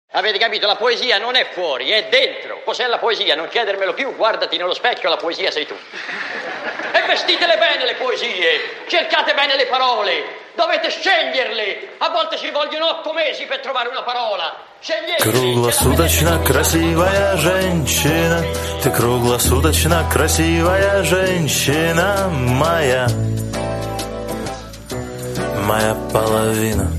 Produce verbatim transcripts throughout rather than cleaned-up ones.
Avete capito? La poesia non è fuori, è dentro. Cos'è la poesia? Non chiedermelo più, guardati nello specchio, la poesia sei tu. E vestitele bene le poesie, cercate bene le parole, dovete sceglierle. A volte ci vogliono otto mesi per trovare una parola. Scegliete. Круглосуточно красивая женщина, ты круглосуточно красивая женщина моя, моя половина.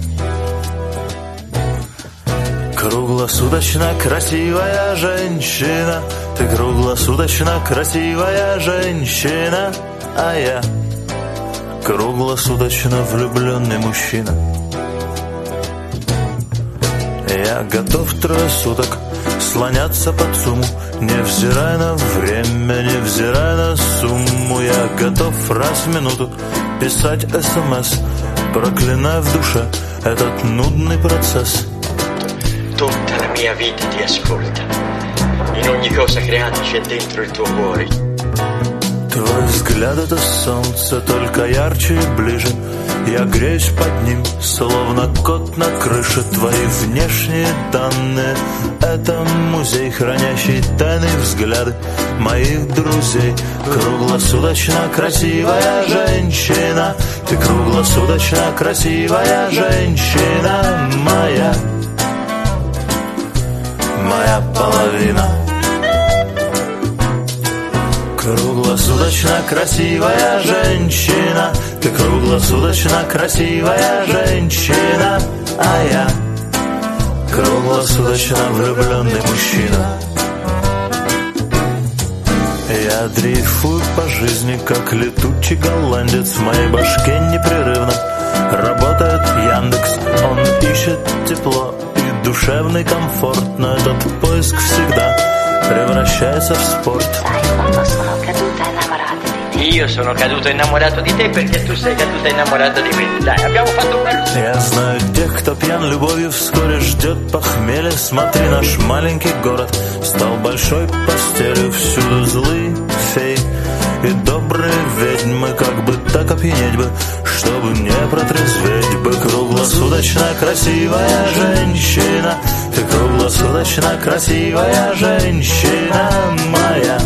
Круглосуточно красивая женщина, ты круглосуточно красивая женщина, а я круглосуточно влюбленный мужчина. Я готов трое суток слоняться по ЦУМу, невзирая на время, невзирая на сумму. Я готов раз в минуту писать СМС, проклиная в душе этот нудный процесс. Tutta la mia vita ti ascolta. In ogni cosa creata c'è dentro il tuo cuore. Твой взгляд — это солнце, только ярче и ближе. Я греюсь под ним, словно кот на крыше. Твои внешние данные — это музей, хранящий тайные взгляды моих друзей. Круглосуточно красивая женщина, ты круглосуточно красивая женщина моя, моя половина. Круглосуточно красивая женщина, ты круглосуточно красивая женщина, а я круглосуточно влюбленный мужчина. Я дрейфую по жизни, как летучий голландец. В моей башке непрерывно работает Яндекс. Он ищет тепло и душевный комфорт, но этот поиск всегда превращается в спорт. Io sono caduto innamorato di te perché tu sei caduta innamorato di me. Dai, abbiamo fatto un bel... Я знаю тех, кто пьян любовью, вскоре ждет похмелье. Смотри, наш маленький город стал большой постелью. Всюду злые феи и добрые ведьмы. Как бы так опьянеть бы, чтобы не протрезветь бы. Круглосуточно красивая женщина, ты круглосуточно красивая женщина моя,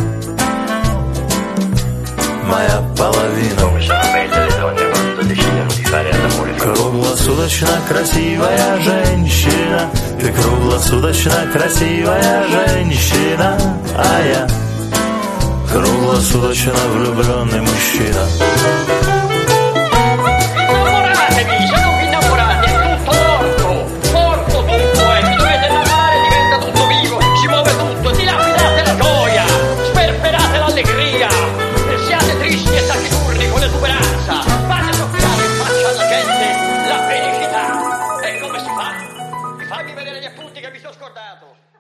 моя половина. Круглосуточно красивая женщина, ты круглосуточно красивая женщина, а я круглосуточно влюбленный мужчина. Innamoratevi, se non vi innamorate è tutto morto, morto tutto, e vi dovete innamorare, diventa tutto vivo, si muove tutto, dilapidate la gioia, sperperate l'allegria, siate tristi e taciturni con esuberanza, fate soffiare in faccia alla gente la felicità. E come si fa? Mi fammi vedere gli appunti che mi sono scordato.